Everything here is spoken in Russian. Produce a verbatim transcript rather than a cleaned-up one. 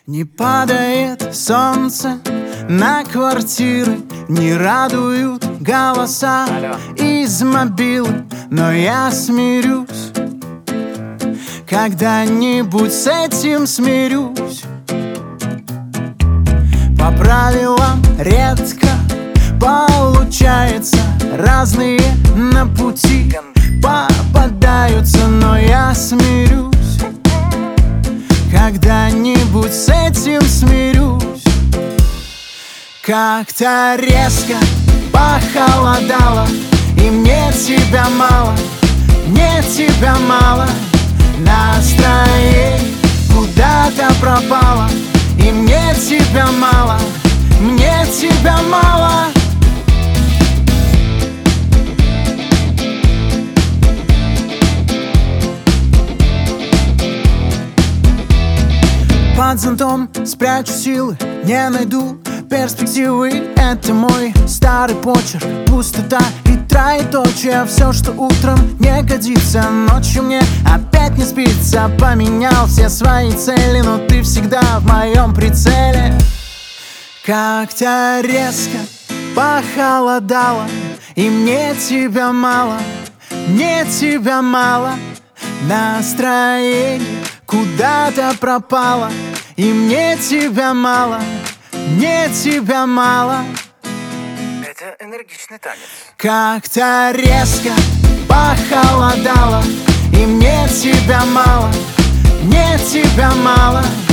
Не падает солнце на квартиры, не радуют голоса из мобилы, но я смирюсь, когда-нибудь с этим смирюсь. По правилам редко получается, разные на пути попадаются, но я смирюсь, когда-нибудь с этим смирюсь. Как-то резко похолодало, и мне тебя мало, мне тебя мало. Настроение куда-то пропало, и мне тебя мало, мне тебя мало. Под зонтом спрячу силы, не найду перспективы. Это мой старый почерк, пустота и троеточие. Все, что утром не годится, ночью мне опять не спится. Поменял все свои цели, но ты всегда в моем прицеле. Как-то резко похолодало, и мне тебя мало, мне тебя мало. Настроение куда-то пропало, и мне тебя мало, мне тебя мало. Это энергичный танец. Как-то резко похолодало, и мне тебя мало, мне тебя мало.